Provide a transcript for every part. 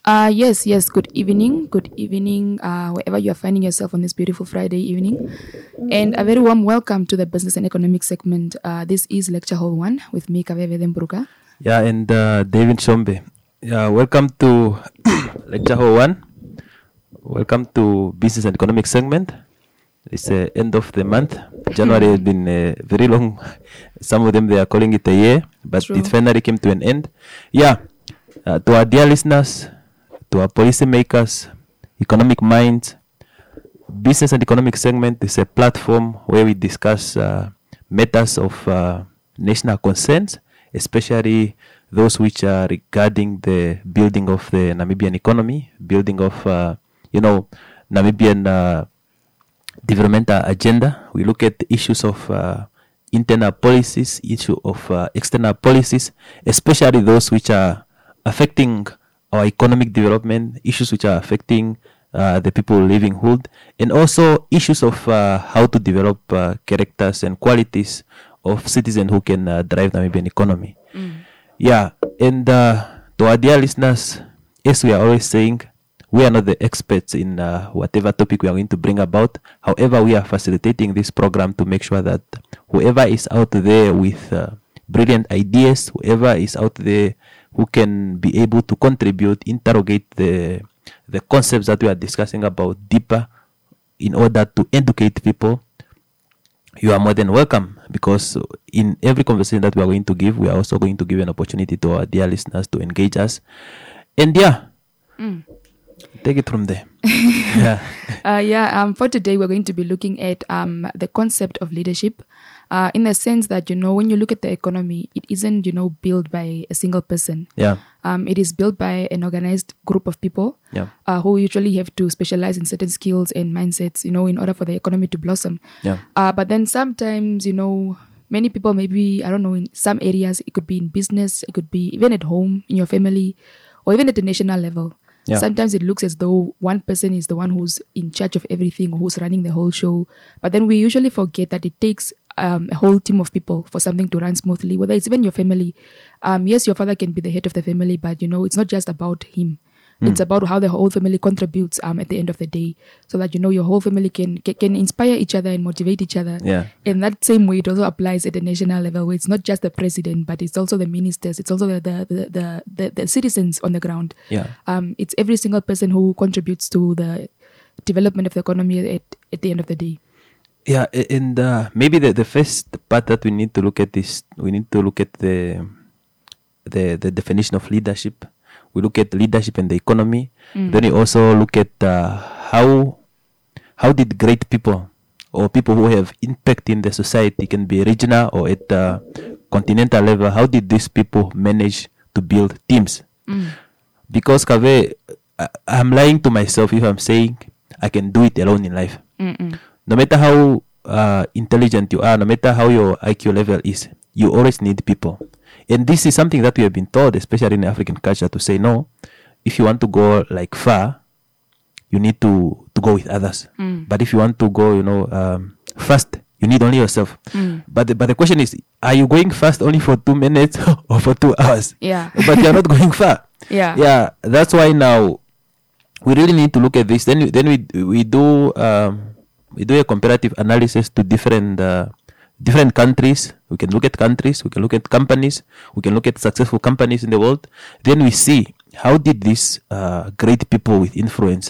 Yes. Good evening. Good evening, wherever you are finding yourself on this beautiful Friday evening. And a very warm welcome to the Business and Economic segment. This is Lecture Hall 1 with me, Kaveve Dembruka. Yeah, and David Shombe. Yeah, welcome to Lecture Hall 1. Welcome to Business and Economic segment. It's the end of the month. January has been very long. Some of them, they are calling it a year, but True. it finally came to an end. Yeah, to our dear listeners, to our policymakers, economic minds, Business and Economic segment is a platform where we discuss matters of national concerns, especially those which are regarding the building of the Namibian economy, building of, Namibian developmental agenda. We look at the issues of internal policies, issue of external policies, especially those which are affecting our economic development, issues which are affecting the people livelihood, and also issues of how to develop characters and qualities of citizens who can drive the Namibian economy. Yeah, and to our dear listeners, as we are always saying, we are not the experts in whatever topic we are going to bring about. However, we are facilitating this program to make sure that whoever is out there with brilliant ideas, whoever is out there who can be able to contribute, interrogate the concepts that we are discussing about deeper in order to educate people, you are more than welcome, because in every conversation that we are going to give, we are also going to give an opportunity to our dear listeners to engage us. And take it from there. For today, we're going to be looking at the concept of leadership, in the sense that, when you look at the economy, it isn't, built by a single person. Yeah. It is built by an organized group of people who usually have to specialize in certain skills and mindsets, in order for the economy to blossom. Yeah. But then sometimes, many people, maybe, I don't know, in some areas, it could be in business, it could be even at home, in your family, or even at the national level. Yeah. Sometimes it looks as though one person is the one who's in charge of everything, who's running the whole show. But then we usually forget that it takes a whole team of people for something to run smoothly, whether it's even your family. Yes, your father can be the head of the family, but, it's not just about him. It's about how the whole family contributes at the end of the day, so that, your whole family can inspire each other and motivate each other. Yeah. In that same way, it also applies at the national level, where it's not just the president, but it's also the ministers, it's also the citizens on the ground. Yeah. It's every single person who contributes to the development of the economy at the end of the day. Yeah, and maybe the first part that we need to look at is we need to look at the definition of leadership. We look at leadership and the economy. Then we also look at how did great people or people who have impact in the society, can be regional or at continental level, how did these people manage to build teams? Because Kave, I'm lying to myself if I'm saying I can do it alone in life. No matter how intelligent you are, no matter how your IQ level is, you always need people. And this is something that we have been taught, especially in African culture, to say, no, if you want to go like far, you need to go with others. But if you want to go, fast, you need only yourself. But the question is, are you going fast only for 2 minutes or for 2 hours? Yeah. But you're not going far. Yeah. That's why now we really need to look at this. Then we do a comparative analysis to different countries. We can look at countries, we can look at companies, we can look at successful companies in the world. Then we see how did these great people with influence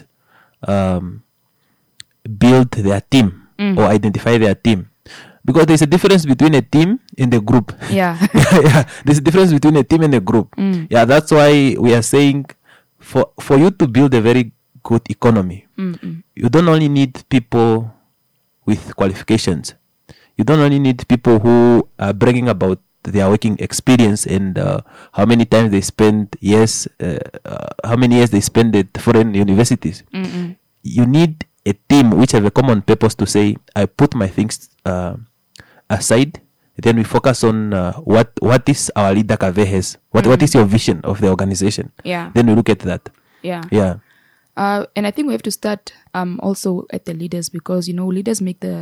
build their team or identify their team. Because there's a difference between a team and a group. Yeah. There's a difference between a team and a group. Yeah, that's why we are saying for you to build a very good economy, you don't only need people with qualifications. You don't only need people who are bringing about their working experience and how many times they spend how many years they spend at foreign universities. You need a team which have a common purpose to say, I put my things aside, then we focus on what is our leader Kave has. What is your vision of the organization? Yeah. Then we look at that. Yeah. Yeah. And I think we have to start also at the leaders, because leaders make the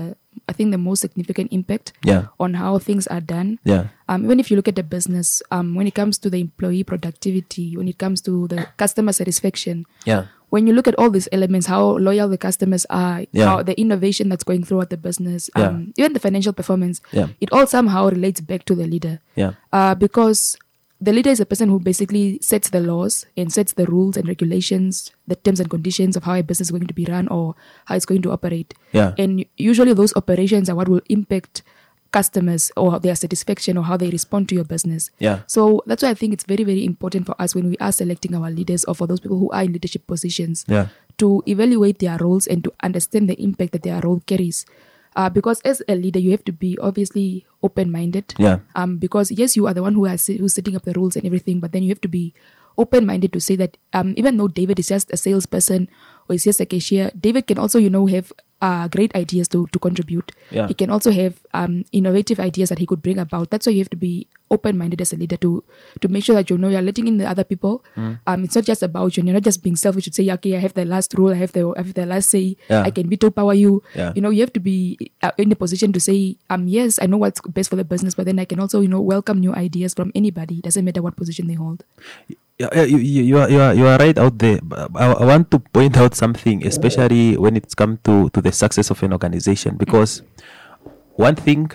I think, the most significant impact Yeah. on how things are done. Yeah. Even if you look at the business, when it comes to the employee productivity, when it comes to the customer satisfaction, Yeah. when you look at all these elements, how loyal the customers are, Yeah. how the innovation that's going throughout the business, Yeah. even the financial performance, Yeah. it all somehow relates back to the leader. Yeah. Because the leader is a person who basically sets the laws and sets the rules and regulations, the terms and conditions of how a business is going to be run or how it's going to operate. Yeah. And usually those operations are what will impact customers or their satisfaction or how they respond to your business. Yeah. So that's why I think it's very, very important for us when we are selecting our leaders or for those people who are in leadership positions Yeah. to evaluate their roles and to understand the impact that their role carries. Because as a leader, you have to be obviously open-minded. Yeah. Because yes, you are the one who's setting up the rules and everything, but then you have to be open-minded to say that even though David is just a salesperson or is just a cashier, David can also, have great ideas to contribute. Yeah. He can also have innovative ideas that he could bring about. That's why you have to be open-minded as a leader to make sure that you're letting in the other people. It's not just about you. You're not just being selfish to say, okay, I have the last rule, I have the last say. Yeah. I can veto power you. Yeah. You have to be in a position to say, yes, I know what's best for the business, but then I can also welcome new ideas from anybody. It doesn't matter what position they hold. Yeah, you are right out there. I want to point out something, especially when it's come to the success of an organization, because one thing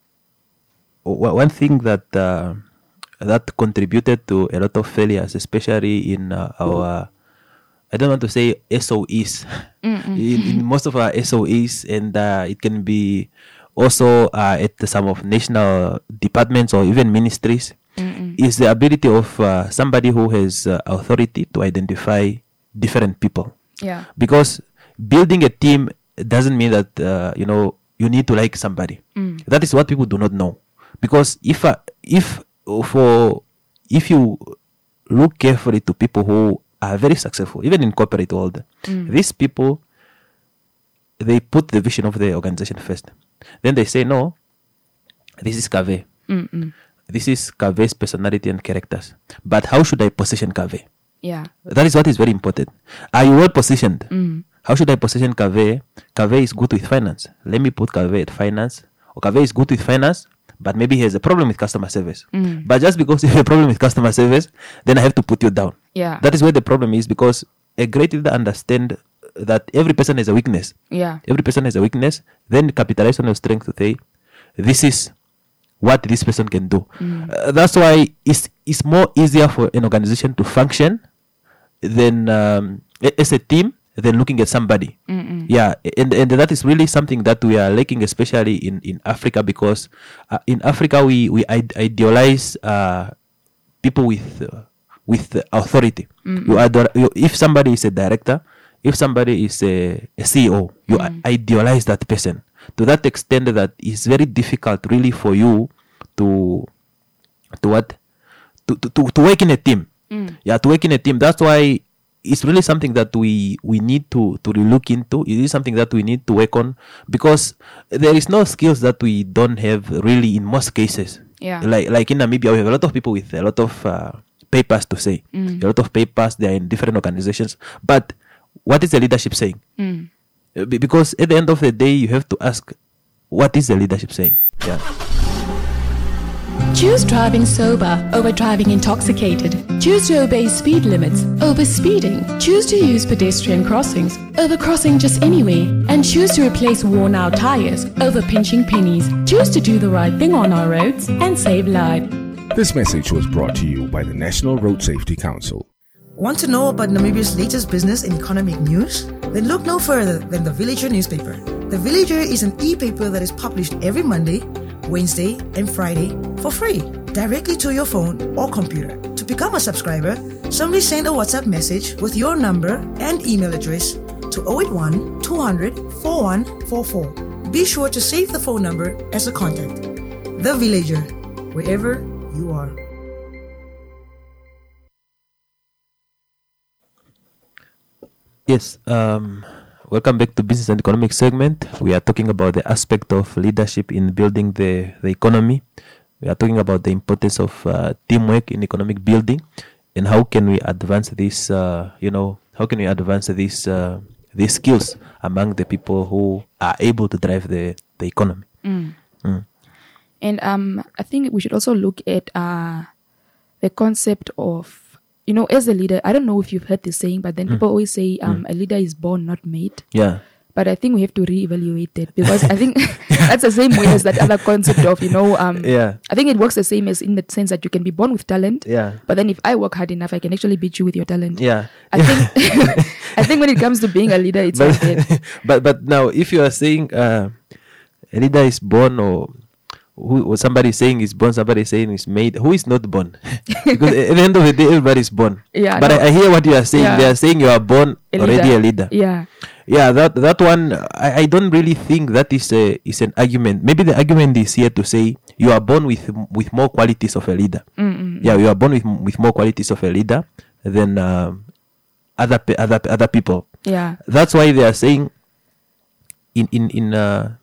that that contributed to a lot of failures, especially in our, I don't want to say SOEs, in most of our SOEs, and it can be also at some of national departments or even ministries. Is the ability of somebody who has authority to identify different people. Yeah. Because building a team doesn't mean that you need to like somebody. That is what people do not know. Because if you look carefully to people who are very successful, even in corporate world, these people, they put the vision of the organization first. Then they say, no, this is Kaveh. This is Kave's personality and characters. But how should I position Kaveh? Yeah. That is what is very important. Are you well positioned? How should I position Kaveh? Kaveh is good with finance. Let me put Kaveh at finance. Or Kaveh is good with finance, but maybe he has a problem with customer service. But just because you have a problem with customer service, then I have to put you down. Yeah. That is where the problem is, because a great leader understands that every person has a weakness. Yeah. Every person has a weakness. Then capitalize on your strength to say, this is what this person can do. That's why it's more easier for an organization to function than as a team than looking at somebody. Yeah, and that is really something that we are lacking, especially in Africa, because in Africa we idealize people with authority. If somebody is a director, if somebody is a CEO, you idealize that person to that extent that it's very difficult really for you to work in a team. Yeah, to work in a team. That's why it's really something that we need to really look into. It is something that we need to work on, because there is no skills that we don't have really in most cases. Yeah. Like in Namibia, we have a lot of people with a lot of papers to say. A lot of papers, they are in different organizations. But what is the leadership saying? Because at the end of the day, you have to ask, what is the leadership saying? Yeah. Choose driving sober over driving intoxicated. Choose to obey speed limits over speeding. Choose to use pedestrian crossings over crossing just anyway. And choose to replace worn out tires over pinching pennies. Choose to do the right thing on our roads and save lives. This message was brought to you by the National Road Safety Council. Want to know about Namibia's latest business and economic news? Then look no further than The Villager newspaper. The Villager is an e-paper that is published every Monday, Wednesday, and Friday for free, directly to your phone or computer. To become a subscriber, simply send a WhatsApp message with your number and email address to 081 200 4144. Be sure to save the phone number as a contact. The Villager, wherever you are. Yes, welcome back to Business and Economic segment. We are talking about the aspect of leadership in building the economy. We are talking about the importance of teamwork in economic building, and how can we advance this, how can we advance these skills among the people who are able to drive the the economy. And I think we should also look at the concept of, as a leader, I don't know if you've heard this saying, but then people always say a leader is born, not made. Yeah. But I think we have to reevaluate that, because I think that's the same way as that other concept of, Yeah. I think it works the same as in the sense that you can be born with talent. Yeah. But then if I work hard enough, I can actually beat you with your talent. Yeah. I think I think when it comes to being a leader, it's like that. But now, if you are saying a leader is born, or somebody is saying is born, somebody is saying is made, who is not born? Because at the end of the day, everybody is born. Yeah. But I hear what you are saying. Yeah. They are saying you are born already a leader. Yeah. Yeah, that one, I don't really think that is an argument. Maybe the argument is here to say you are born with more qualities of a leader. Yeah, you are born with more qualities of a leader than other people. Yeah. That's why they are saying in a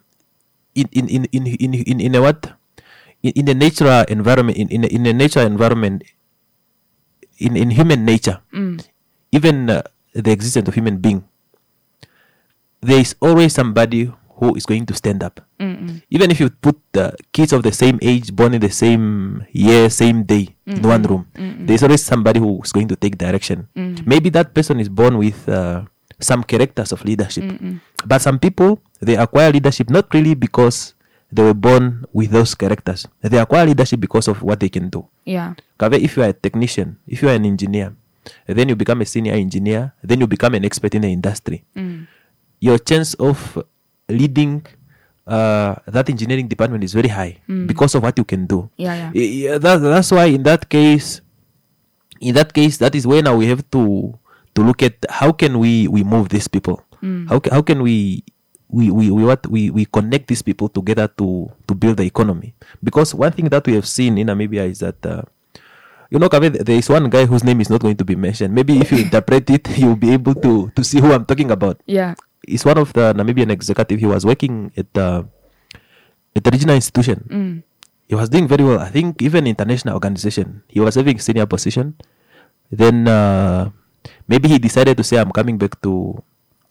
what? In the natural environment, in the natural environment, in human nature, even the existence of human being, there is always somebody who is going to stand up. Even if you put the kids of the same age, born in the same year, same day, in one room, there is always somebody who is going to take direction. Maybe that person is born with some characters of leadership. But some people, they acquire leadership not really because they were born with those characters. They acquire leadership because of what they can do. Yeah. If you are a technician, if you are an engineer, then you become a senior engineer, then you become an expert in the industry. Your chance of leading that engineering department is very high because of what you can do. Yeah. That's why in that case, that is where now we have to look at how can we move these people. How can we connect these people together to build the economy? Because one thing that we have seen in Namibia is that there is one guy whose name is not going to be mentioned. Maybe if you interpret it, you'll be able to see who I'm talking about. Yeah. He's one of the Namibian executive. He was working at the regional institution. He was doing very well. I think even international organization, he was having senior position. Then maybe he decided to say, I'm coming back to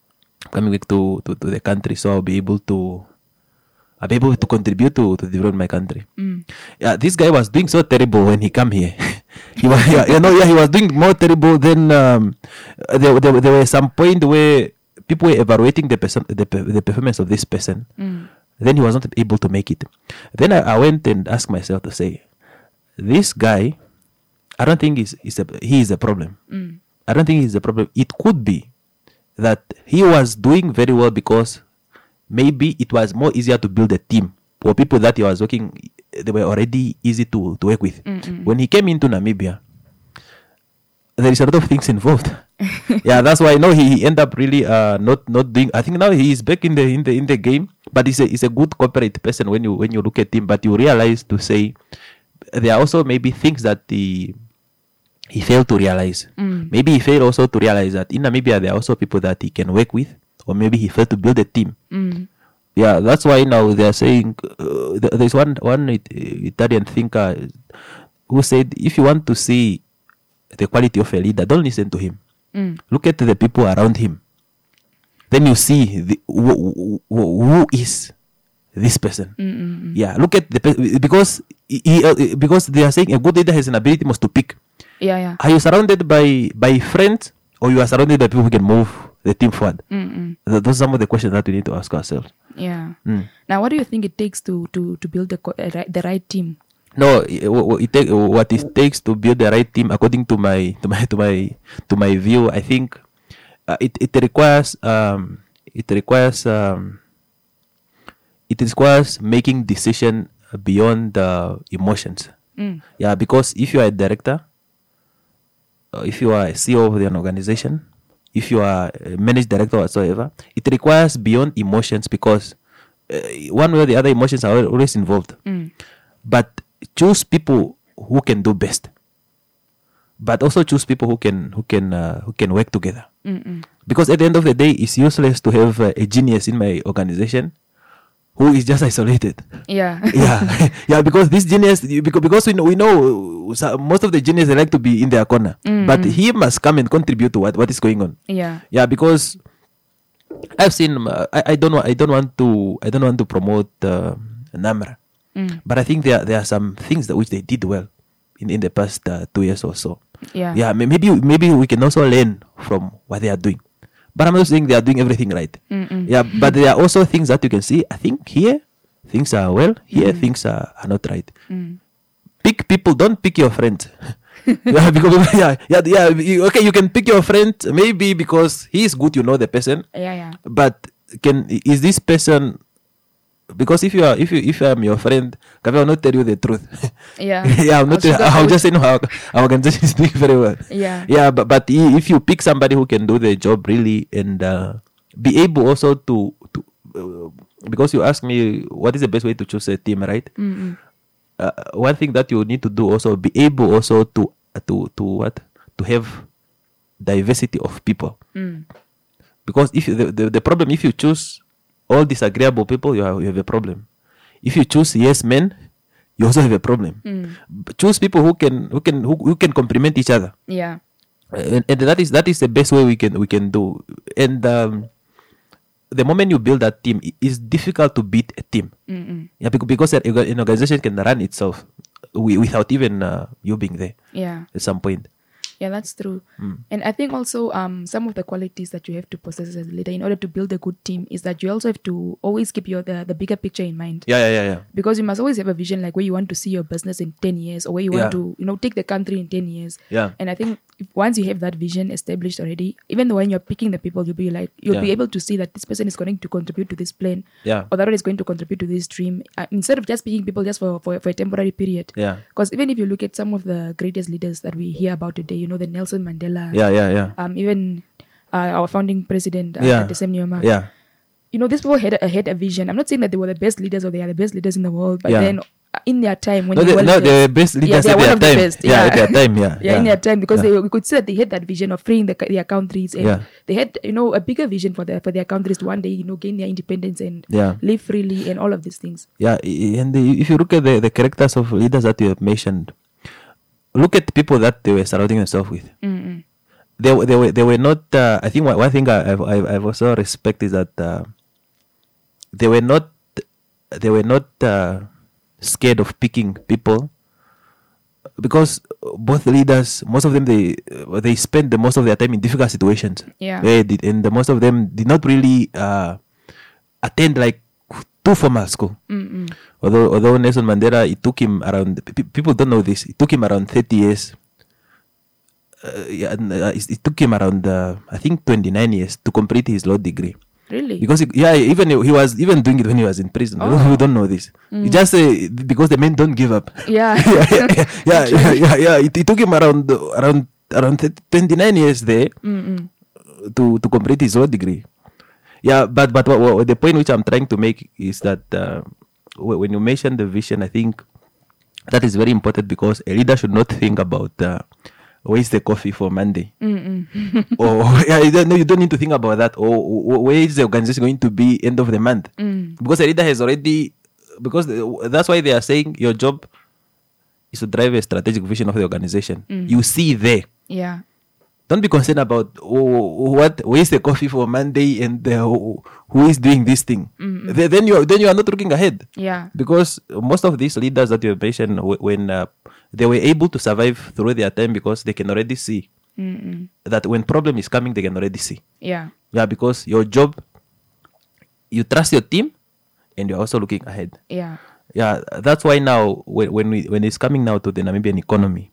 the country, so I'll be able to contribute to develop my country. Yeah, this guy was doing so terrible when he came here. He was doing more terrible than there were some point where people were evaluating the performance of this person. Then he was not able to make it. Then I went and asked myself to say, this guy, I don't think he is a problem. I don't think he's a problem. It could be that he was doing very well because maybe it was more easier to build a team, or people that he was working, they were already easy to work with. When he came into Namibia, there is a lot of things involved. Yeah, that's why he ended up really not doing. I think now he is back in the game, but he's a good corporate person when you look at him. But you realize to say there are also maybe things that he failed to realize. Maybe he failed also to realize that in Namibia there are also people that he can work with, or maybe he failed to build a team. Yeah, that's why now they are saying there's one Italian thinker who said, if you want to see the quality of a leader, don't listen to him. Look at the people around him. Then you see who is this person. Yeah, look at because they are saying a good leader has an ability must to pick. Yeah. Are you surrounded by friends, or you are surrounded by people who can move the team forward? Those are some of the questions that we need to ask ourselves. Yeah. Now, what do you think it takes to build the right team? No, what it takes to build the right team, according to my view, I think it requires making decision beyond the emotions. Yeah, because if you are a director, if you are a CEO of an organization, if you are a managing director whatsoever, it requires beyond emotions, because one way or the other emotions are always involved. But choose people who can do best, but also choose people who can work together. Because at the end of the day, it's useless to have a genius in my organization who is just isolated. Yeah. Yeah. Because this genius, because we know most of the geniuses, they like to be in their corner, but he must come and contribute to what is going on. Yeah. Yeah, because I've seen. I don't want to promote Namra, but I think there are some things that which they did well in the past 2 years or so. Yeah. Maybe we can also learn from what they are doing. But I'm not saying they are doing everything right. Yeah, but there are also things that you can see. I think here things are well. Here things are not right. Pick people. Don't pick your friends. Okay, you can pick your friend maybe because he is good. You know the person. Yeah. But is this person? Because if I'm your friend, I will not tell you the truth. Yeah. I'll just say no. Our organization is doing very well. Yeah. But if you pick somebody who can do the job really and be able also to because you asked me what is the best way to choose a team, right? One thing that you need to do also be able also to have diversity of people. Because if the problem, if you choose all disagreeable people, you have a problem. If you choose yes men, you also have a problem. Choose people who can complement each other. Yeah. And that is the best way we can do. And the moment you build that team, it's difficult to beat a team. Yeah, because an organization can run itself without even you being there. Yeah. At some point. Yeah, that's true. And I think also some of the qualities that you have to possess as a leader in order to build a good team is that you also have to always keep the bigger picture in mind. Yeah. Because you must always have a vision like where you want to see your business in 10 years or where you want to, take the country in 10 years. Yeah. And I think once you have that vision established already, even when you're picking the people, you'll be able to see that this person is going to contribute to this plan. Yeah. Or that one is going to contribute to this dream. Instead of just picking people just for a temporary period. Yeah. Because even if you look at some of the greatest leaders that we hear about today, the Nelson Mandela. Yeah. Even our founding president, Desem Nyoma. Yeah. These people had a vision. I'm not saying that they were the best leaders or they are the best leaders in the world, but then in their time, when they were best leaders at their time. At their time, in their time, because we could see that they had that vision of freeing their countries, and they had a bigger vision for their countries to one day gain their independence and live freely and all of these things. Yeah, and if you look at the characters of leaders that you have mentioned, look at the people that they were surrounding themselves with. They were not. I think one thing I've also respect is that they were not scared of picking people, because both leaders, most of them, they spend the most of their time in difficult situations. Yeah. And the most of them did not really attend like too formal school. Although Nelson Mandela, it took him around. People don't know this. It took him around 30 years. It took him around I think 29 years to complete his law degree. Really? Because he was even doing it when he was in prison. We don't know this. He just because the men don't give up. Yeah. Yeah. It took him around 29 years there to complete his law degree. Yeah, but the point which I'm trying to make is that when you mention the vision, I think that is very important, because a leader should not think about where is the coffee for Monday? Or you don't need to think about that. Or where is the organization going to be end of the month? Because the leader has already, that's why they are saying your job is to drive a strategic vision of the organization. You see there. Yeah. Don't be concerned about where is the coffee for Monday and who is doing this thing. Then you are not looking ahead. Yeah. Because most of these leaders that you have mentioned, when they were able to survive through their time, because they can already see that when problem is coming, they can already see. Yeah. Yeah, because your job, you trust your team, and you're also looking ahead. Yeah. Yeah, that's why now when it's coming now to the Namibian economy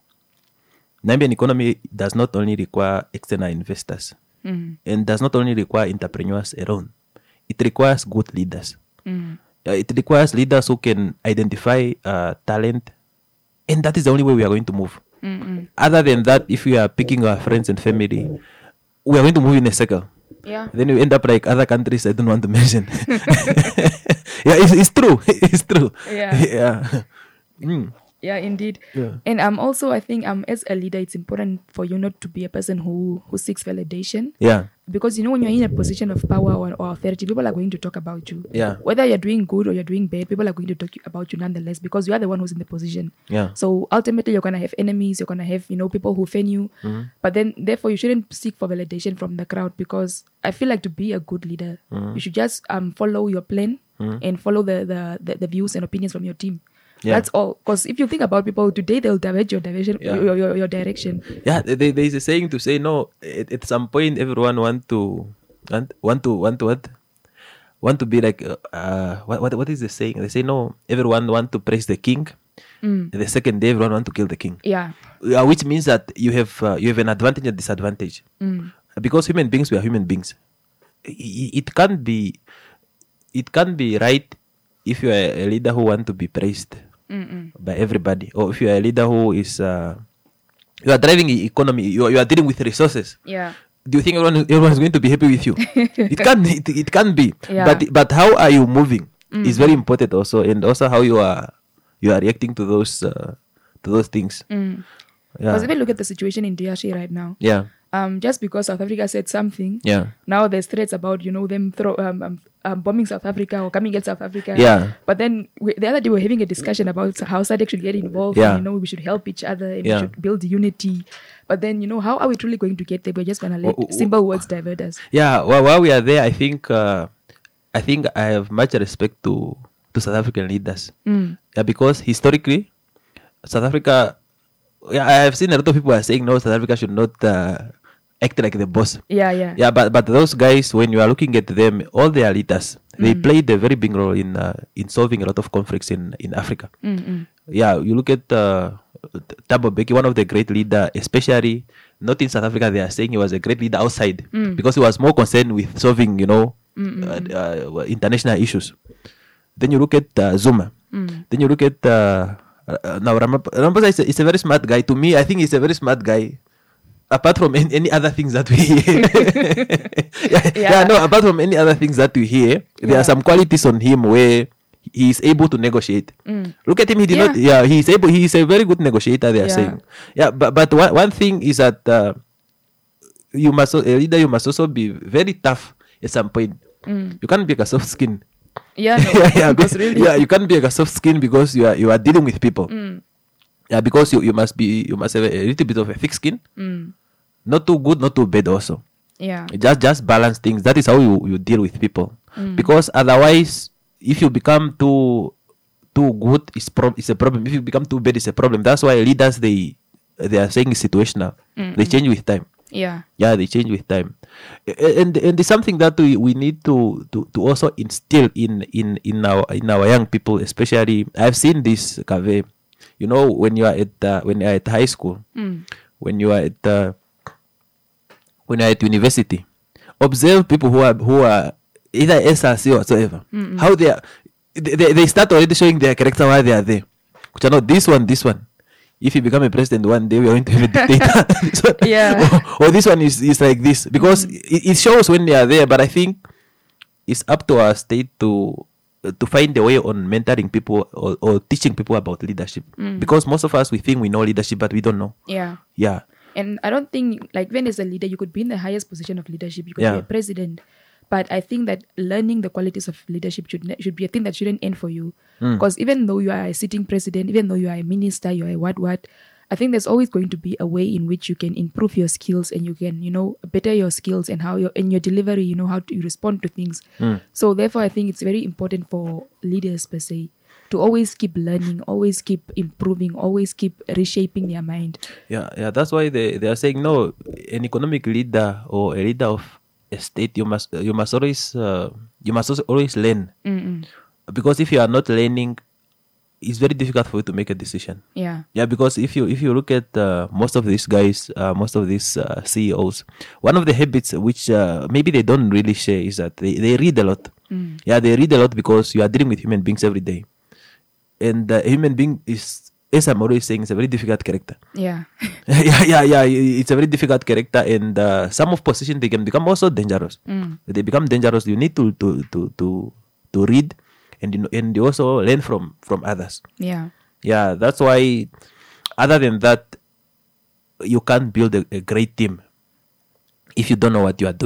does not only require external investors and does not only require entrepreneurs alone. It requires good leaders. It requires leaders who can identify talent, and that is the only way we are going to move. Other than that, if we are picking our friends and family, we are going to move in a circle. Yeah. Then we end up like other countries I don't want to mention. Yeah, it's true. It's true. Yeah. Yeah. Yeah, indeed. Yeah. And also I think as a leader, it's important for you not to be a person who seeks validation. Yeah. because when you're in a position of power or authority, people are going to talk about you. Yeah. Whether you're doing good or you're doing bad, people are going to talk about you nonetheless, because you are the one who's in the position. Yeah. So ultimately, you're gonna have enemies. You're gonna have people who fan you. But then, therefore, you shouldn't seek for validation from the crowd, because I feel like to be a good leader, you should just follow your plan and follow the views and opinions from your team. Yeah. That's all. Because if you think about people today, they'll divert your direction. Yeah. Your direction. Yeah, there's a saying to say no. At some point, everyone want to be like what is the saying? They say no. Everyone want to praise the king. The second day, everyone want to kill the king. Yeah. Which means that you have an advantage and disadvantage. Because human beings, we are human beings. It can't be right if you are a leader who want to be praised by everybody, or if you are a leader who is you are driving the economy, you are dealing with resources. Yeah. Do you think everyone is going to be happy with you? It can't be. Yeah. But how are you moving is very important also, and also how you are reacting to those things. Yeah. Because even look at the situation in DRC right now. Yeah. Just because South Africa said something, Yeah. now there's threats about them bombing South Africa or coming at South Africa. Yeah. But then the other day we were having a discussion about how SADC should get involved. Yeah. And, we should help each other and Yeah. we should build unity. But then how are we truly going to get there? We're just gonna let simple words divert us. Yeah. While we are there, I think I have much respect to South African leaders. Yeah, because historically, South Africa. Yeah, I have seen a lot of people are saying no, South Africa should not act like the boss. Yeah. Yeah, but those guys, when you are looking at them, all their leaders, they played a very big role in solving a lot of conflicts in Africa. Yeah, you look at Thabo Mbeki, one of the great leaders, especially not in South Africa. They are saying he was a great leader outside because he was more concerned with solving, international issues. Then you look at Zuma. Then you look at now Ramaphosa is a very smart guy. To me, I think he's a very smart guy. Apart from any other things that we hear. Apart from any other things that we hear, there are some qualities on him where he is able to negotiate. Look at him, he did not. Yeah, he is a very good negotiator. They are saying. Yeah, but one thing is that a leader you must also be very tough at some point. You can't be like a soft skin. Yeah, no, really. Yeah, you can't be like a soft skin because you are dealing with people. Yeah, because you must have a little bit of a thick skin. Not too good, not too bad also. Yeah. Just balance things. That is how you deal with people. Because otherwise, if you become too good, it's a problem. If you become too bad, it's a problem. That's why leaders they are saying it's situational. They change with time. Yeah. Yeah, they change with time. And it's something that we need to also instill in our young people, especially. I've seen this, Kave. When you are at high school, when you are at university, observe people who are either SRC or whatsoever. How they start already showing their character while they are there. This one. If you become a president one day, we are going to have a dictator. or this one is like this, because it shows when they are there. But I think it's up to our state to find a way on mentoring people or teaching people about leadership. Because most of us, we think we know leadership, but we don't know. Yeah. And I don't think, like, when as a leader, you could be in the highest position of leadership. You could be a president. But I think that learning the qualities of leadership should be a thing that shouldn't end for you. Because even though you are a sitting president, even though you are a minister, you are a what, I think there's always going to be a way in which you can improve your skills and you can, better your skills and how in your delivery, how to respond to things. So therefore, I think it's very important for leaders per se to always keep learning, always keep improving, always keep reshaping their mind. Yeah. That's why they are saying no. An economic leader or a leader of a state, you must always learn. Because if you are not learning, it's very difficult for you to make a decision. Yeah, because if you look at most of these guys, most of these CEOs, one of the habits which maybe they don't really share is that they read a lot. Yeah, they read a lot because you are dealing with human beings every day, and a human being is, as I'm always saying, it's a very difficult character. Yeah. It's a very difficult character, and some of positions they can become also dangerous. They become dangerous. You need to read. And you also learn from others. Yeah, that's why, other than that, you can't build a great team if you don't know what you are doing.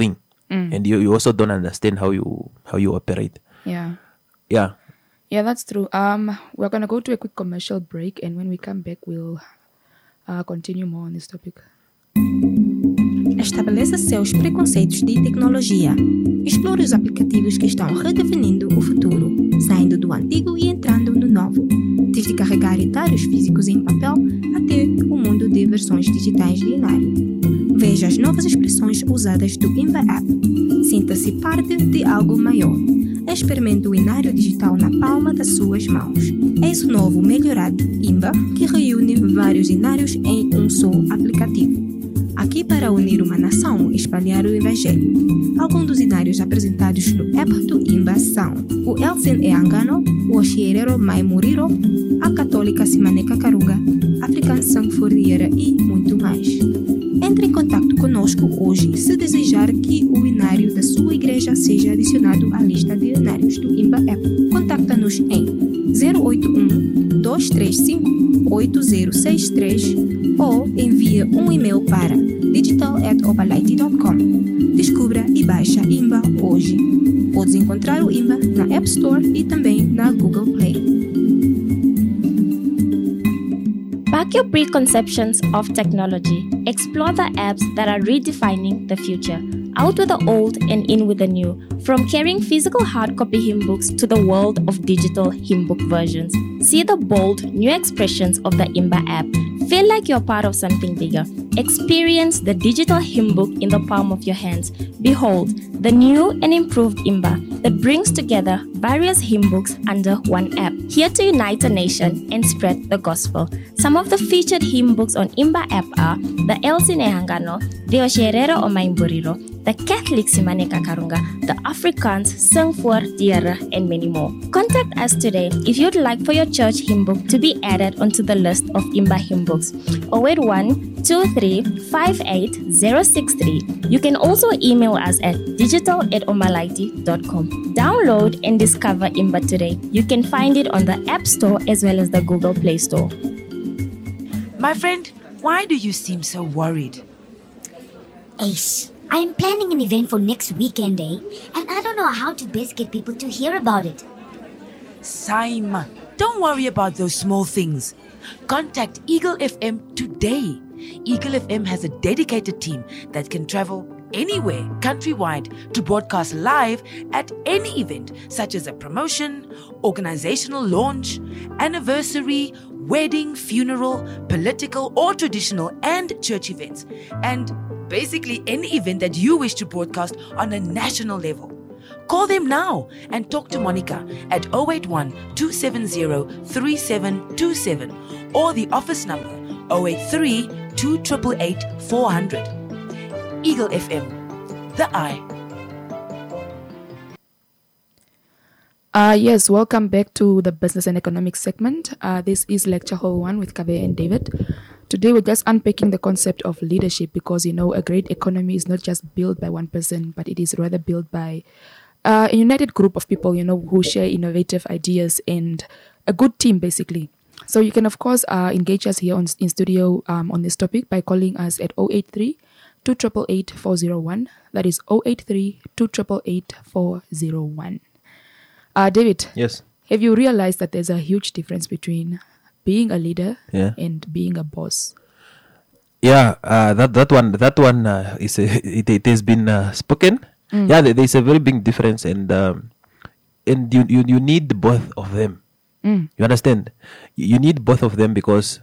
and you also don't understand how you operate. Yeah. Yeah. Yeah, that's true. We're gonna go to a quick commercial break, and when we come back, we'll continue more on this topic. Estabeleça seus preconceitos de tecnologia. Explore os aplicativos que estão redefinindo o futuro, saindo do antigo e entrando no novo. Desde carregar retalhos físicos em papel até o mundo de versões digitais de Inário. Veja as novas expressões usadas do Imba App. Sinta-se parte de algo maior. Experimente o Inário digital na palma das suas mãos. Eis o novo melhorado Imba, que reúne vários Inários em um só aplicativo. Aqui para unir uma nação e espalhar o Evangelho. Alguns dos inários apresentados no app do Imba são o Elsin Eangano, o Oxierero Mai Muriro, a Católica Simaneca Karunga, African Sangfuriera e muito mais. Entre em contato conosco hoje se desejar que o inário da sua igreja seja adicionado à lista de inários do Imba App. Contacta-nos em 081-235-8063 ou envia um e-mail para digital@obalighty.com. Descubra e baixa Imba hoje. Podes encontrar o Imba na App Store e também na Google Play. Back your preconceptions of technology. Explore the apps that are redefining the future. Out with the old and in with the new. From carrying physical hard copy hymn books to the world of digital hymn book versions. See the bold new expressions of the Imba app. Feel like you're part of something bigger. Experience the digital hymn book in the palm of your hands. Behold, the new and improved Imba that brings together various hymn books under one app. Here to unite a nation and spread the gospel. Some of the featured hymn books on Imba app are the Elsin Ehangano, the Oxierero o Maimburiro, the Catholic Simaneka Karunga, the Afrikaans Sangfor Diere, and many more. Contact us today if you'd like for your church hymn book to be added onto the list of Imba hymn books. 081-2358-063. You can also email us at digital@omalaiti.com. Download and discover Imba today. You can find it on the App Store as well as the Google Play Store. My friend, why do you seem so worried? Ace, I am planning an event for next weekend, and I don't know how to best get people to hear about it. Saima, don't worry about those small things. Contact Eagle FM today. Eagle FM has a dedicated team that can travel anywhere countrywide to broadcast live at any event, such as a promotion, organizational launch, anniversary, wedding, funeral, political or traditional and church events, and basically any event that you wish to broadcast on a national level. Call them now and talk to Monica at 081-270-3727 or the office number 083-288-400. Eagle FM, the eye. Yes, welcome back to the Business and Economics segment. This is Lecture Hall 1 with Kaveh and David. Today we're just unpacking the concept of leadership because, a great economy is not just built by one person, but it is rather built by a united group of people, who share innovative ideas and a good team, basically. So you can, of course, engage us here in studio on this topic by calling us at 083-288-401. That is 083-288-401. David. Yes. Have you realized that there's a huge difference between being a leader and being a boss? Yeah, that one it has been spoken. Yeah, there's a very big difference, and you need both of them. You understand? You need both of them because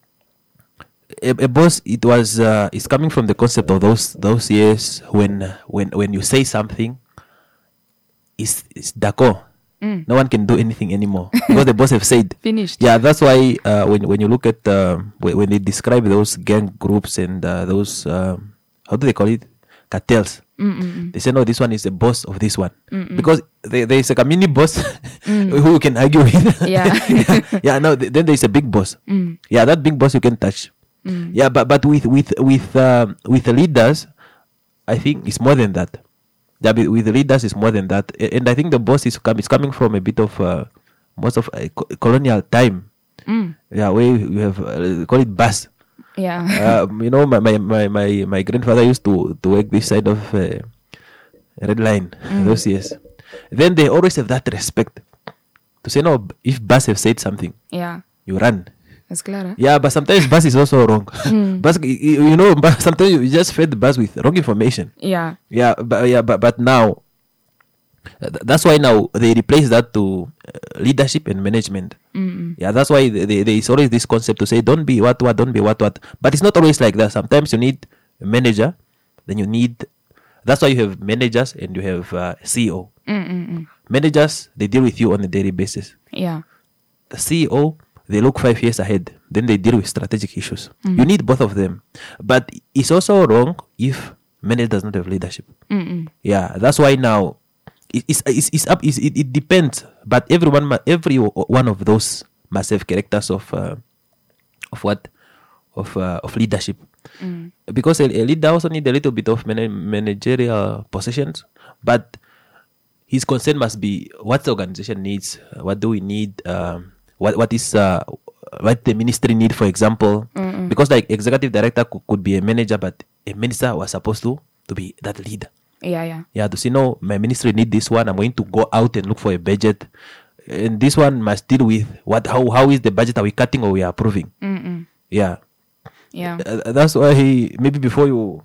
a boss is coming from the concept of those years when you say something, it's d'accord. No one can do anything anymore because the boss have said finished. Yeah, that's why when you look at when they describe those gang groups and those how do they call it, cartels, they say no, this one is the boss of this one because there is a mini boss who you can argue with. Yeah. No, then there is a big boss. Yeah, that big boss you can touch. Yeah, but with the leaders, I think it's more than that. Yeah, with the leaders is more than that, and I think the boss is coming from a bit of most of colonial time. Yeah, where you have call it bus. Yeah. My grandfather used to work this side of red line, those years. Then they always have that respect to say, no, if Bas have said something, Yeah. you run. That's clear. Yeah, but sometimes Bas is also wrong. Bas, you know, sometimes you just fed the Bas with wrong information. Yeah. But now, that's why now they replace that to leadership and management. Yeah, that's why there is always this concept to say, don't be what, don't be what. But it's not always like that. Sometimes you need a manager, then you need. That's why you have managers and you have CEO. Managers, they deal with you on a daily basis. Yeah. The CEO, they look 5 years ahead. Then they deal with strategic issues. You need both of them. But it's also wrong if manager does not have leadership. Yeah, that's why now it depends. But every one of those must have characters of leadership. Because a leader also need a little bit of managerial positions, but his concern must be what the organization needs. What do we need? What the ministry need, for example. Because like executive director could be a manager, but a minister was supposed to be that leader. Yeah, to say, no, my ministry need this one. I'm going to go out and look for a budget, and this one must deal with how is the budget? Are we cutting or we are approving? Yeah. That's why maybe before you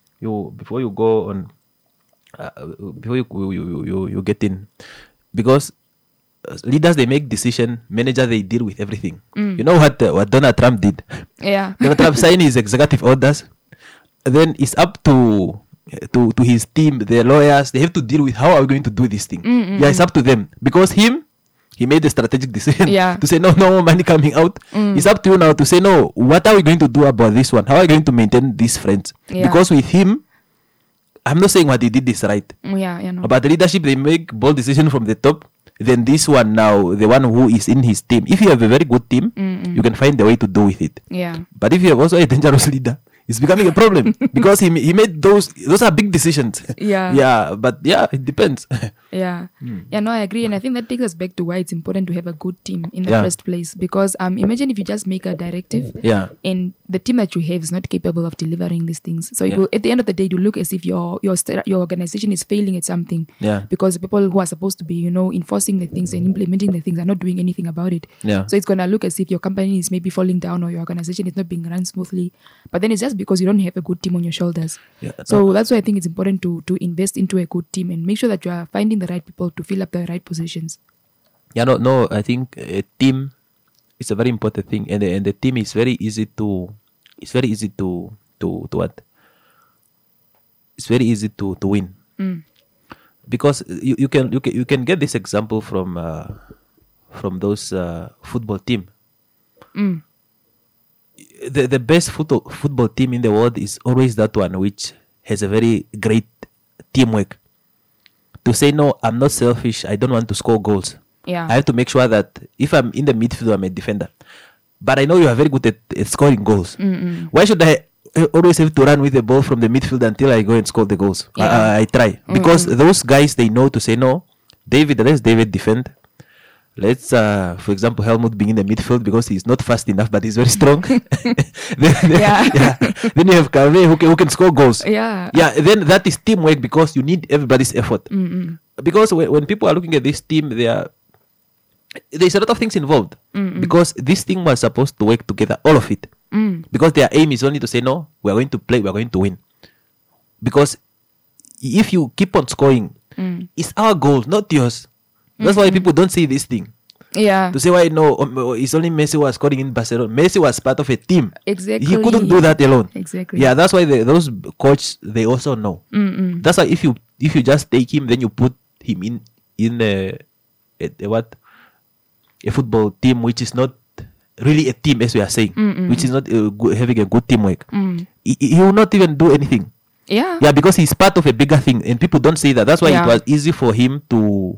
go on, before you get in, because leaders, they make decision, managers, they deal with everything. You know what Donald Trump did? Yeah. Donald Trump signed his executive orders, then it's up to his team, the lawyers, they have to deal with how are we going to do this thing. Yeah, it's up to them, because he made a strategic decision to say no more money coming out. It's up to you now to say, no, what are we going to do about this one? How are we going to maintain these friends? Because with him, I'm not saying what he did is right. No. But the leadership, they make bold decisions from the top. Then this one now, the one who is in his team, if you have a very good team, you can find the way to do with it. But if you have also a dangerous leader, it's becoming a problem because he made those are big decisions. But it depends. No, I agree, and I think that takes us back to why it's important to have a good team in the first place. Because imagine if you just make a directive, and the team that you have is not capable of delivering these things. So it will, at the end of the day, you look as if your organization is failing at something. Because the people who are supposed to be, enforcing the things and implementing the things are not doing anything about it. So it's gonna look as if your company is maybe falling down or your organization is not being run smoothly. But then it's just because you don't have a good team on your shoulders. So that's why I think it's important to invest into a good team and make sure that you are finding the right people to fill up the right positions. I think a team is a very important thing, and the team is very easy to what? It's very easy to win. Because you can get this example from those football team. The best football team in the world is always that one which has a very great teamwork. To say, no, I'm not selfish, I don't want to score goals. I have to make sure that if I'm in the midfield, I'm a defender. But I know you are very good at scoring goals. Why should I always have to run with the ball from the midfield until I go and score the goals? I try. Because those guys, they know to say, no, let's David defend. Let's, for example, Helmut being in the midfield because he's not fast enough, but he's very strong. Then you have Calvé who can score goals. Then that is teamwork because you need everybody's effort. Because when people are looking at this team, there's a lot of things involved. Because this thing was supposed to work together, all of it. Because their aim is only to say, no, we're going to play, we're going to win. Because if you keep on scoring, it's our goal, not yours. That's why people don't see this thing. To say why no, it's only Messi who was scoring in Barcelona. Messi was part of a team. Exactly. He couldn't do that alone. Exactly. Yeah, that's why those coaches, they also know. That's why if you just take him, then you put him in a football team which is not really a team, as we are saying, which is not having a good teamwork. He will not even do anything. Because he's part of a bigger thing, and people don't say that. That's why it was easy for him to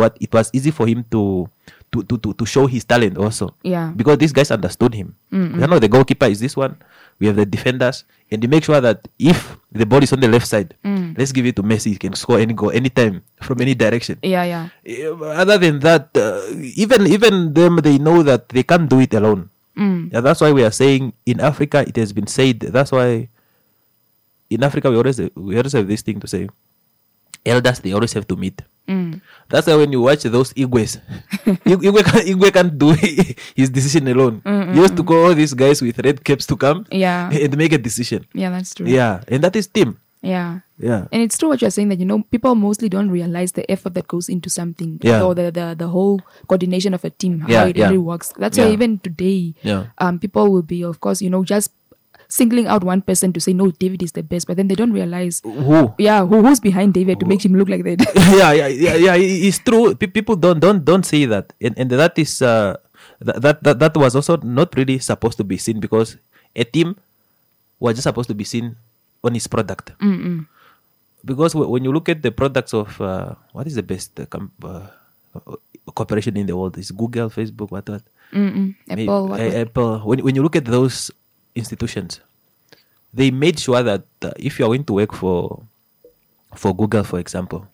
show his talent also. Because these guys understood him. The goalkeeper is this one. We have the defenders, and they make sure that if the ball is on the left side, let's give it to Messi. He can score any goal anytime from any direction. Other than that, even them, they know that they can't do it alone. That's why we are saying in Africa, it has been said. That's why in Africa we always have this thing to say: elders, they always have to meet. That's why when you watch those Igwes, Igwe can't do his decision alone. He used to call all these guys with red caps to come and make a decision. Yeah, that's true. Yeah, and that is team. Yeah. Yeah. And it's true what you're saying, that, you know, people mostly don't realize the effort that goes into something. Yeah. Or the whole coordination of a team, how Yeah, it yeah. really works. That's why even today, people will be, of course, you know, just singling out one person to say, no, David is the best, but then they don't realize who's behind David to make him look like that. yeah, it's true. People don't say that, and that is that was also not really supposed to be seen, because a team was just supposed to be seen on its product. Because when you look at the products of what is the best corporation in the world, is Google, Facebook, what? Apple. Apple. When you look at those institutions, they made sure that if you are going to work for Google, for example,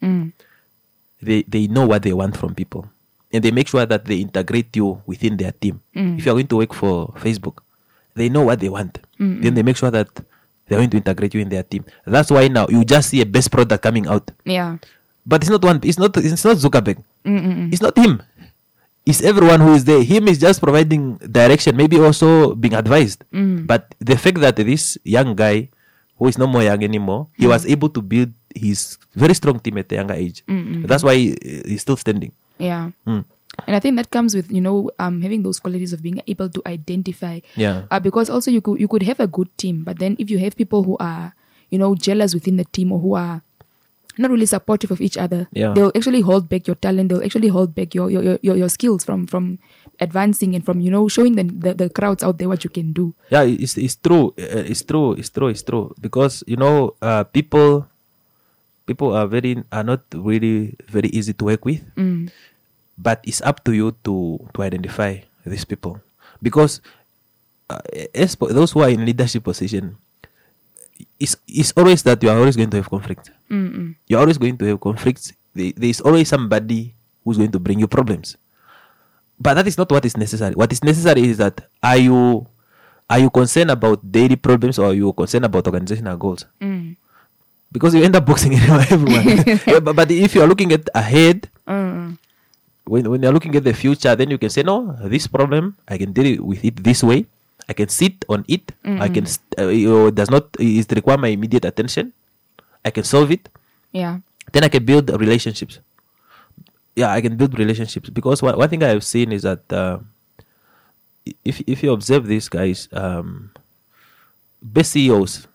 they know what they want from people, and they make sure that they integrate you within their team. If you are going to work for Facebook, they know what they want. Then they make sure that they're going to integrate you in their team. That's why now you just see a best product coming out. Yeah. But it's not Zuckerberg. It's not him. It's everyone who is there. Him is just providing direction, maybe also being advised. But the fact that this young guy, who is no more young anymore, he was able to build his very strong team at a younger age. That's why he's still standing. Yeah. And I think that comes with, you know, having those qualities of being able to identify. Yeah. Because also you could have a good team, but then if you have people who are, you know, jealous within the team, or who are not really supportive of each other, they'll actually hold back your talent. They'll actually hold back your skills from advancing, and from, you know, showing the crowds out there what you can do. Yeah, it's true. It's true. Because, you know, people are not really very easy to work with. But it's up to you to identify these people, because as those who are in leadership position, it's always that you are always going to have conflict. You're always going to have conflicts. There's always somebody who's going to bring you problems. But that is not what is necessary. What is necessary is that are you concerned about daily problems, or are you concerned about organizational goals? Because you end up boxing everyone. But if you are looking at ahead, when you're looking at the future, then you can say, no, this problem, I can deal with it this way. I can sit on it. I can it require my immediate attention. I can solve it. Yeah. Then I can build relationships. Yeah, I can build relationships, because one thing I have seen is that if you observe these guys, best CEOs,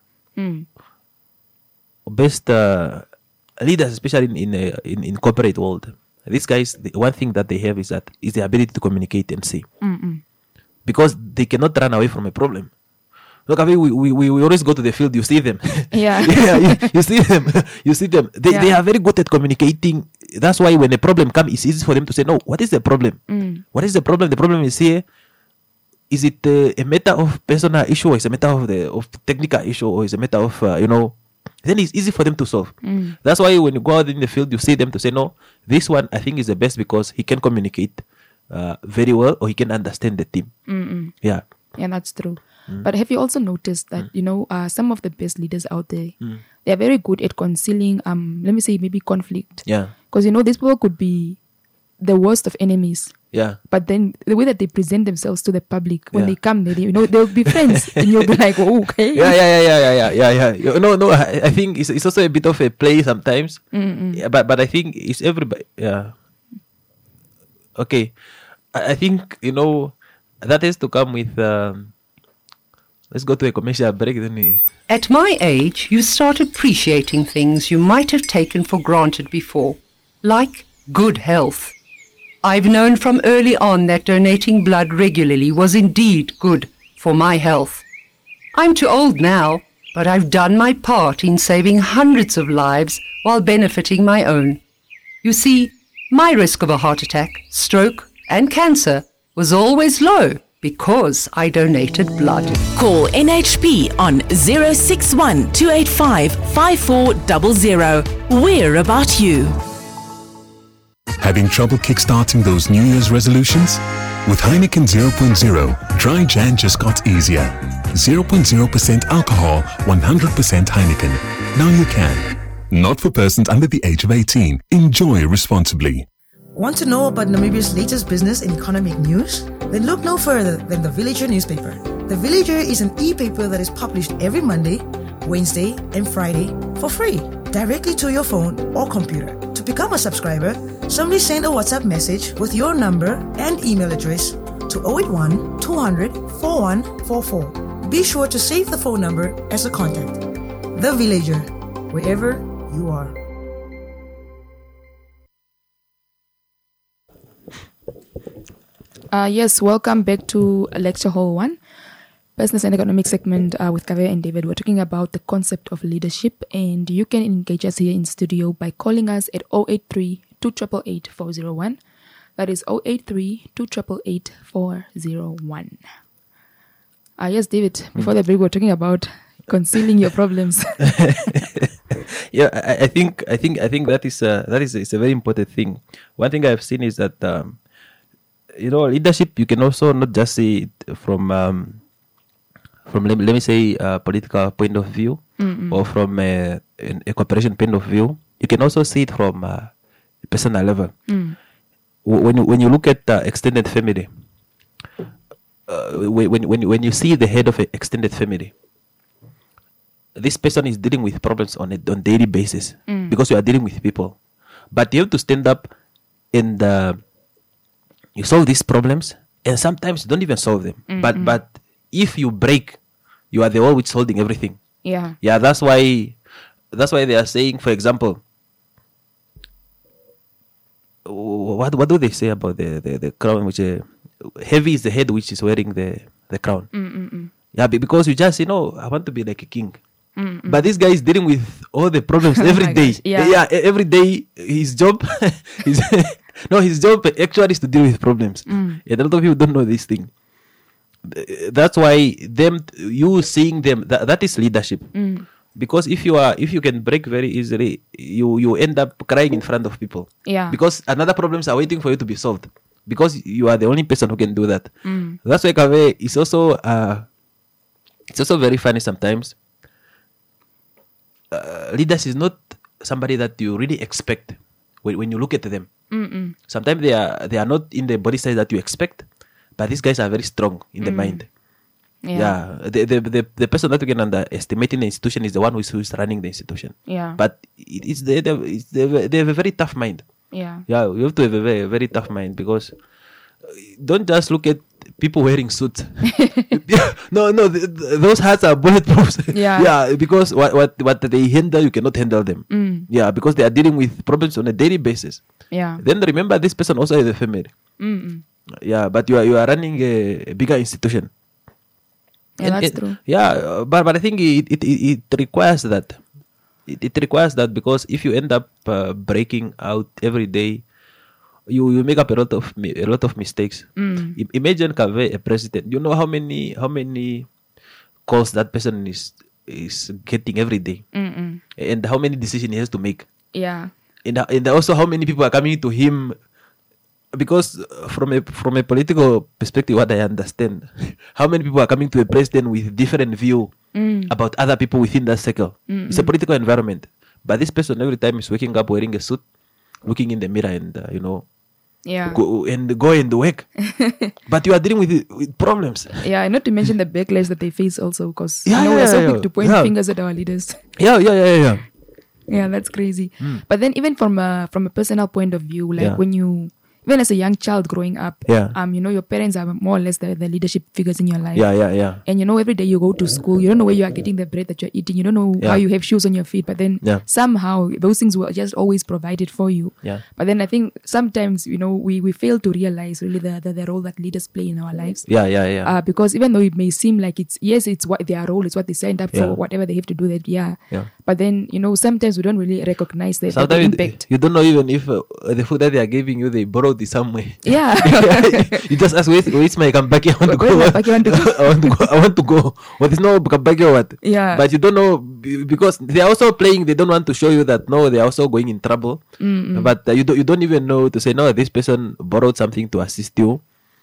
best leaders, especially in corporate world, these guys, the one thing that they have is the ability to communicate and see. Because they cannot run away from a problem. Look, I mean, we always go to the field. You see them. Yeah. You see them. You see them. They are very good at communicating. That's why when a problem comes, it's easy for them to say, no, what is the problem? What is the problem? The problem is here. Is it a matter of personal issue, or is it a matter of technical issue, or is it a matter of, then it's easy for them to solve. That's why when you go out in the field, you see them to say, no, this one I think is the best because he can communicate very well, or he can understand the team. Yeah. Yeah, that's true. But have you also noticed that, some of the best leaders out there, they're very good at concealing, let me say, maybe conflict. Yeah. Because, these people could be the worst of enemies. Yeah. But then the way that they present themselves to the public, when they come there, they'll be friends. And you'll be like, oh, okay. Yeah. No, I think it's also a bit of a play sometimes. Yeah, but I think it's everybody. Yeah. Okay. I think, that has to come with... let's go to a commercial break. Then At my age, you start appreciating things you might have taken for granted before, like good health. I've known from early on that donating blood regularly was indeed good for my health. I'm too old now, but I've done my part in saving hundreds of lives while benefiting my own. You see, my risk of a heart attack, stroke, and cancer was always low because I donated blood. Call NHP on 061 285 5400. We're about you. Having trouble kickstarting those New Year's resolutions? With Heineken 0.0, Dry Jan just got easier. 0.0% alcohol, 100% Heineken. Now you can. Not for persons under the age of 18. Enjoy responsibly. Want to know about Namibia's latest business and economic news? Then look no further than The Villager newspaper. The Villager is an e-paper that is published every Monday, Wednesday, and Friday for free, directly to your phone or computer. To become a subscriber, simply send a WhatsApp message with your number and email address to 081 200 4144. Be sure to save the phone number as a contact. The Villager, wherever you are. Yes, welcome back to Lecture Hall 1, Business and Economic segment with Kaveh and David. We're talking about the concept of leadership, and you can engage us here in studio by calling us at 083-288-401. That is 083-288-401. Yes, David, before the break, we're talking about concealing your problems. Yeah, I think that is a very important thing. One thing I've seen is that leadership, you can also not just see it from let me say a political point of view, or from a cooperation point of view. You can also see it from a personal level. When you look at extended family, when you see the head of an extended family, this person is dealing with problems on daily basis, because you are dealing with people, but you have to stand up and you solve these problems, and sometimes you don't even solve them. But if you break, you are the one which is holding everything. Yeah. That's why they are saying, for example, what do they say about the crown? Which heavy is the head which is wearing the crown. Yeah, because you just I want to be like a king. But this guy is dealing with all the problems every day. Every day his job his job actually is to deal with problems. And a lot of people don't know this thing. That's why you seeing them, that is leadership. Because if you can break very easily, you end up crying in front of people. Yeah. Because another problems are waiting for you to be solved. Because you are the only person who can do that. That's why Kaveh is also it's also very funny sometimes. Leaders is not somebody that you really expect when you look at them. Sometimes they are not in the body size that you expect, but these guys are very strong in the mind. The person that we can underestimate in the institution is the one who is running the institution. But they have a very tough mind. You have to have a very, very tough mind, because don't just look at people wearing suits. Those hats are bulletproof. Because what they handle, you cannot handle them. Because they are dealing with problems on a daily basis. Then remember, this person also has a family. But you are running a bigger institution. That's true. But I think it requires that. It requires that, because if you end up breaking out every day, you make up a lot of mistakes. Imagine Kaveh, a president. You know how many calls that person is getting every day, and how many decisions he has to make. And also how many people are coming to him. Because from a political perspective, what I understand, how many people are coming to a president with different view about other people within that circle. It's a political environment. But this person every time is waking up wearing a suit, looking in the mirror, and go and work. But you are dealing with problems. Not to mention the backlash that they face also, because we're so quick to point fingers at our leaders. That's crazy. But then even from a personal point of view, like when you, even as a young child growing up, your parents are more or less the leadership figures in your life. And every day you go to school, you don't know where you are getting the bread that you're eating. You don't know how you have shoes on your feet. But then somehow those things were just always provided for you. But then I think sometimes, we fail to realize really the role that leaders play in our lives. Because even though it may seem like it's what their role, it's what they signed up for, whatever they have to do that. But then, sometimes we don't really recognize the impact. You don't know even if the food that they are giving you, they borrowed it somewhere. You just ask, where's my kambaki? I want to go. What is no kambaki or what? But you don't know, because they are also playing. They don't want to show you that no, they are also going in trouble. But you don't even know to say no. This person borrowed something to assist you.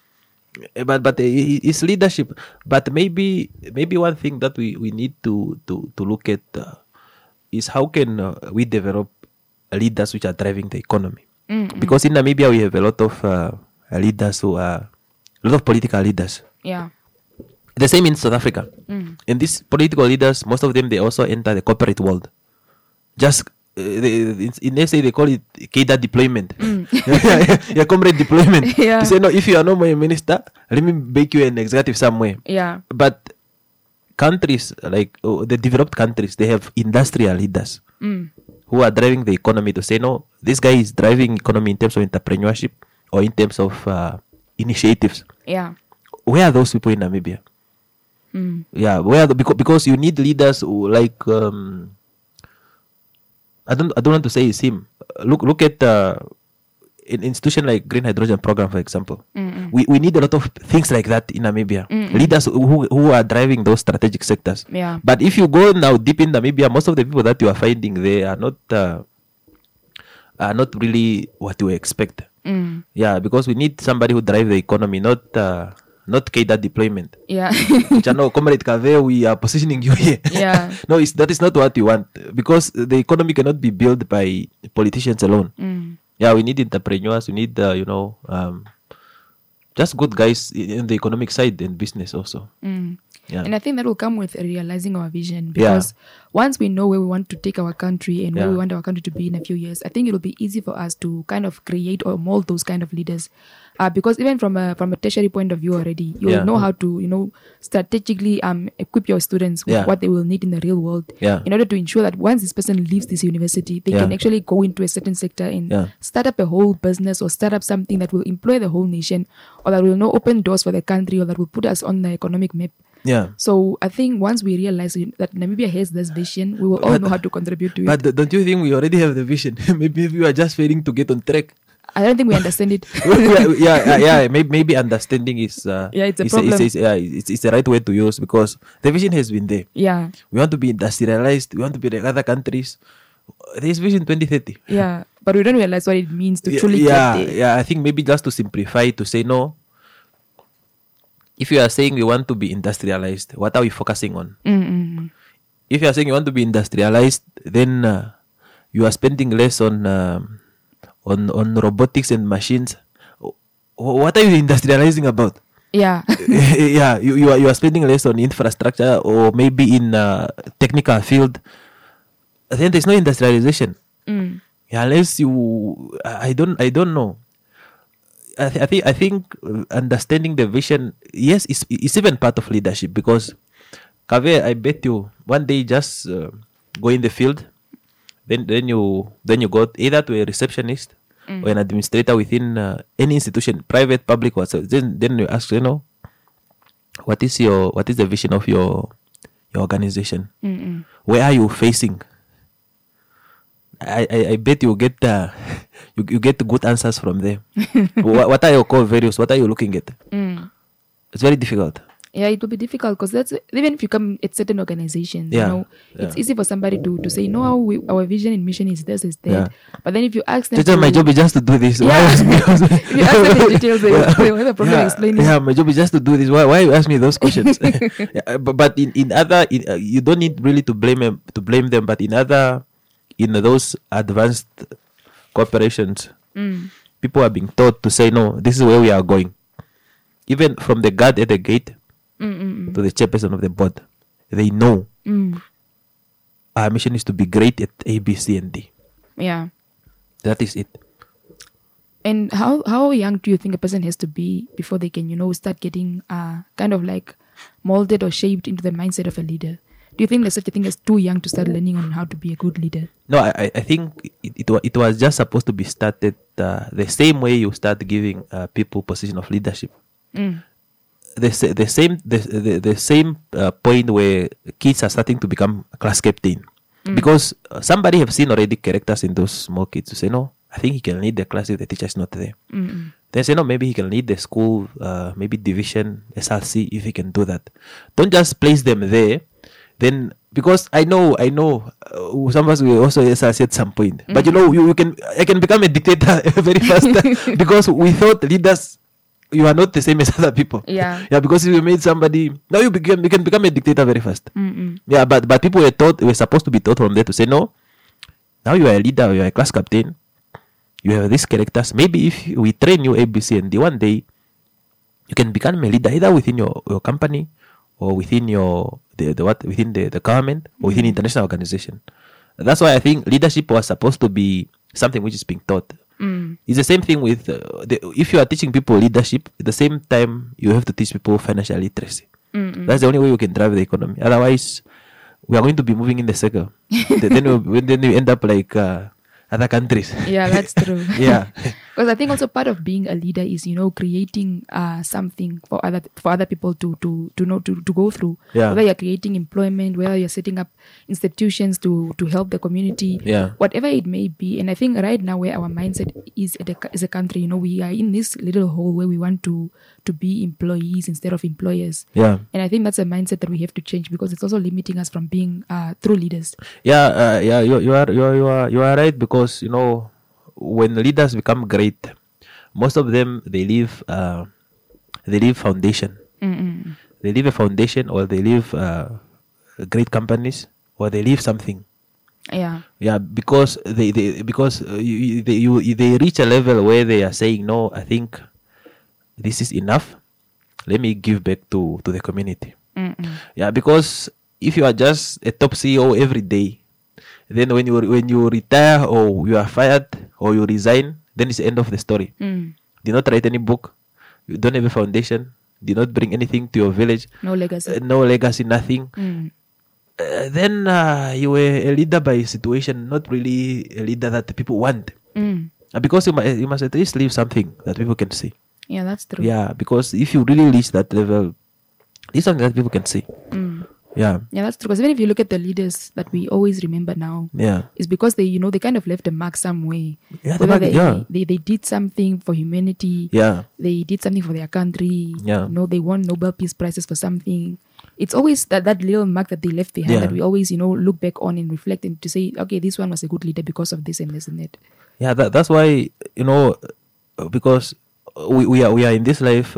But it's leadership. But maybe one thing that we need to look at is how can we develop leaders which are driving the economy? Mm-mm. Because in Namibia we have a lot of leaders who are a lot of political leaders. Yeah. The same in South Africa. Mm. And these political leaders, most of them, they also enter the corporate world. Just in SA they call it cadre deployment. Comrade deployment. Yeah. To say, no, if you are not my minister, let me make you an executive somewhere. Yeah. But countries like the developed countries, they have industrial leaders who are driving the economy to say, no, this guy is driving economy in terms of entrepreneurship or in terms of initiatives. Yeah. Where are those people in Namibia? Yeah, where because you need leaders who like I don't want to say it's him. Look at an institution like Green Hydrogen Program, for example. We need a lot of things like that in Namibia. Leaders who are driving those strategic sectors. Yeah. But if you go now deep in Namibia, most of the people that you are finding there are not really what you expect. Yeah, because we need somebody who drive the economy, not cadre deployment. Yeah. Which I know, Comrade Kave, we are positioning you here. Yeah. No, that is not what you want, because the economy cannot be built by politicians alone. Yeah, we need entrepreneurs. We need just good guys in the economic side and business also. Yeah. And I think that will come with realizing our vision, because once we know where we want to take our country and where we want our country to be in a few years, I think it will be easy for us to kind of create or mold those kind of leaders. Because even from a tertiary point of view already, you will know how to, strategically equip your students with what they will need in the real world in order to ensure that once this person leaves this university, they can actually go into a certain sector and start up a whole business or start up something that will employ the whole nation, or that will open doors for the country, or that will put us on the economic map. Yeah. So I think once we realize that Namibia has this vision, we will all know how to contribute to it. But don't you think we already have the vision? Maybe we are just failing to get on track. I don't think we understand it. Maybe understanding is it's a problem. It's the right way to use, because the vision has been there. Yeah. We want to be industrialized. We want to be like other countries. There is Vision 2030. Yeah, but we don't realize what it means to truly get there. Yeah, I think maybe just to simplify, to say no. If you are saying we want to be industrialized, what are we focusing on? If you are saying you want to be industrialized, then you are spending less on robotics and machines. What are you industrializing about? Yeah. You are spending less on infrastructure, or maybe in technical field. Then there's no industrialization. Unless you, I don't know. I think understanding the vision, yes, is even part of leadership, because Kave, I bet you one day just go in the field, then you go either to a receptionist or an administrator within any institution, private, public, whatsoever. Then you ask, what is the vision of your organization? Where are you facing? I bet you get you get good answers from there. What are your core values? What are you looking at? It's very difficult. Yeah, it will be difficult, because that's even if you come at certain organizations, it's easy for somebody to say, no, our vision and mission is this, is that. Yeah. But then if you ask them, my job is just to do this. Yeah. If you ask them the details, they will have a problem explaining. Yeah, my job is just to do this. Why you ask me those questions? But in other, you don't need really to blame them. But in those advanced corporations, people are being taught to say, no, this is where we are going. Even from the guard at the gate to the chairperson of the board, they know our mission is to be great at A, B, C, and D. Yeah. That is it. And how young do you think a person has to be before they can, start getting kind of like molded or shaped into the mindset of a leader? Do you think there's such a thing as too young to start learning on how to be a good leader? No, I think it was just supposed to be started the same way you start giving people position of leadership. The same point where kids are starting to become a class captain, because somebody have seen already characters in those small kids to say, no, I think he can lead the class if the teacher is not there. Then say, no, maybe he can lead the school, maybe division, SRC, if he can do that. Don't just place them there. Then, because I know, some of us will also SRC at some point. But I can become a dictator very fast because we thought leaders you are not the same as other people. Yeah. Yeah, because if you made somebody, now you can become a dictator very fast. Yeah, but people were supposed to be taught from there to say, no, now you are a leader, you are a class captain, you have these characters. Maybe if we train you ABC and one day you can become a leader either within your company or within within the government or within international organization. That's why I think leadership was supposed to be something which is being taught. It's the same thing with if you are teaching people leadership, at the same time you have to teach people financial literacy. That's the only way you can drive the economy. Otherwise, we are going to be moving in the circle. then we end up like other countries. Yeah, that's true. Yeah. Because I think also part of being a leader is, creating something for other people to go through. Yeah. Whether you're creating employment, whether you're setting up institutions to help the community, whatever it may be. And I think right now where our mindset is as a country, we are in this little hole where we want to be employees instead of employers. Yeah. And I think that's a mindset that we have to change because it's also limiting us from being true leaders. Yeah, you are right, because when leaders become great, most of them they leave foundation. They leave a foundation, or they leave great companies, or they leave something. Yeah, because they reach a level where they are saying, no, I think this is enough. Let me give back to the community. Yeah, because if you are just a top CEO every day, then when you retire or you are fired or you resign, then it's the end of the story. Did not write any book. You don't have a foundation. Did not bring anything to your village. No legacy. Nothing. Then you were a leader by situation, not really a leader that the people want. Because you must at least leave something that people can see. Yeah, that's true. Yeah, because if you really reach that level, it's something that people can see. Yeah, that's true. Because even if you look at the leaders that we always remember now, it's because they kind of left a mark somewhere. Yeah, they did something for humanity. Yeah, they did something for their country. Yeah, they won Nobel Peace Prizes for something. It's always that little mark that they left behind that we always look back on and reflect and to say, okay, this one was a good leader because of this and this and that. Yeah, that's why because we are in this life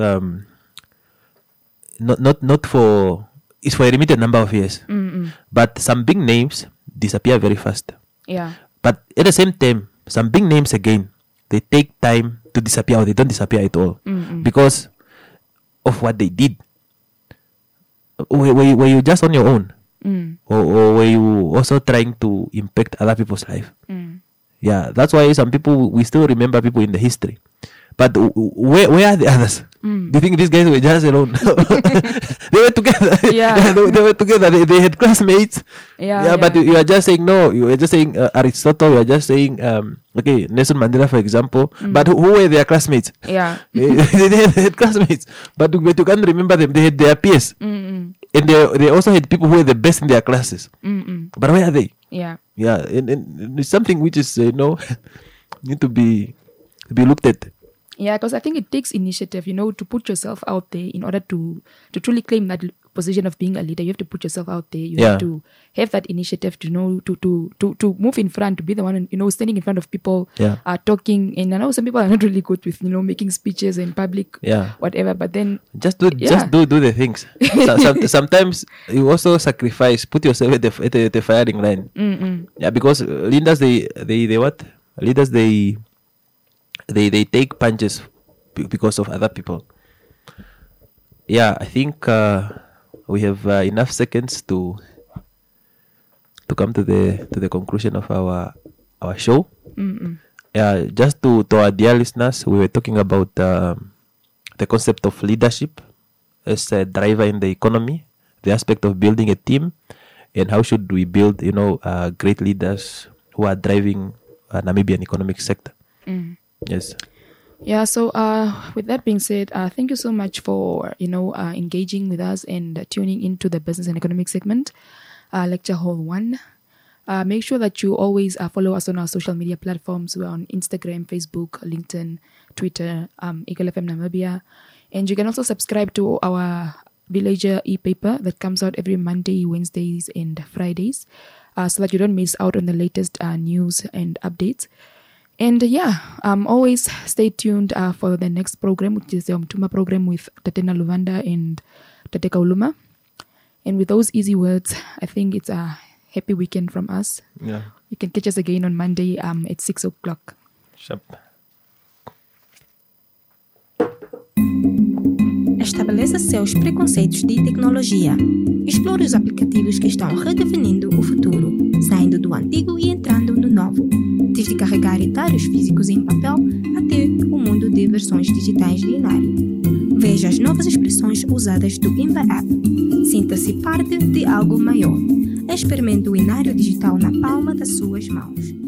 not for. It's for a limited number of years. But some big names disappear very fast. Yeah. But at the same time, some big names again, they take time to disappear, or they don't disappear at all. Because of what they did. Were you just on your own? Or were you also trying to impact other people's life? Yeah, that's why some people, we still remember people in the history. But where are the others? Do you think these guys were just alone? They were together. Yeah. They were together. They had classmates. But you are just saying, no, you are just saying Aristotle, you are just saying, okay, Nelson Mandela, for example. But who were their classmates? Yeah. they had classmates. But you can't remember them. They had their peers. And they also had people who were the best in their classes. But where are they? Yeah. Yeah. And it's something which is, need to be looked at. Yeah, because I think it takes initiative, to put yourself out there in order to truly claim that position of being a leader. You have to put yourself out there. You have to have that initiative to to move in front, to be the one, standing in front of people, talking. And I know some people are not really good with, making speeches in public, whatever. But then just do the things. Sometimes you also sacrifice, put yourself at the firing line. Yeah, because leaders they take punches because of other people. Yeah, I think we have enough seconds to come to the conclusion of our show. Yeah, just to our dear listeners, we were talking about the concept of leadership as a driver in the economy, the aspect of building a team, and how should we build, great leaders who are driving Namibian economic sector. Yes. Yeah, so with that being said, thank you so much for, engaging with us and tuning into the business and economic segment, lecture hall 1. Make sure that you always follow us on our social media platforms. We're on Instagram, Facebook, LinkedIn, Twitter, Eagle FM Namibia. And you can also subscribe to our Villager e-paper that comes out every Monday, Wednesdays, and Fridays, so that you don't miss out on the latest news and updates. And always stay tuned for the next program, which is the Umtuma program with Tatena Luvanda and Tate Kauluma. And with those easy words, I think it's a happy weekend from us. Yeah. You can catch us again on Monday at 6 o'clock. Sharp. Estabeleça seus preconceitos de tecnologia. Explore os aplicativos que estão redefinindo o futuro, saindo do antigo e entrando no novo. Desde carregar retalhos físicos em papel até o mundo de versões digitais de Inário. Veja as novas expressões usadas do Imba App. Sinta-se parte de algo maior. Experimente o Inário digital na palma das suas mãos.